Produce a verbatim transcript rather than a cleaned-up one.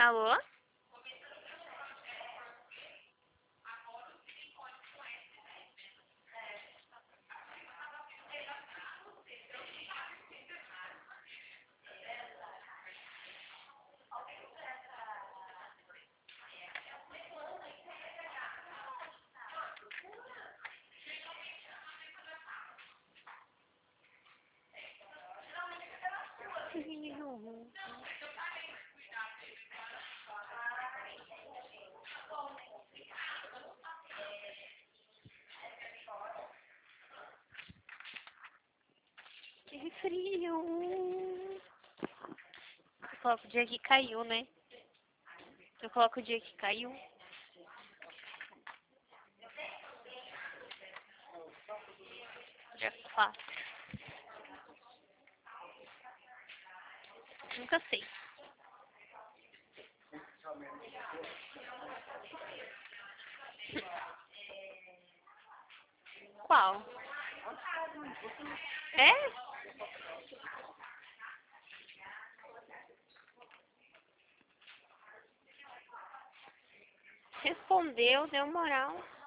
Alô? Que frio. Eu coloco o dia que caiu, né? Eu coloco o dia que caiu. Dia quatro. Nunca sei. Qual? É? Respondeu, deu moral.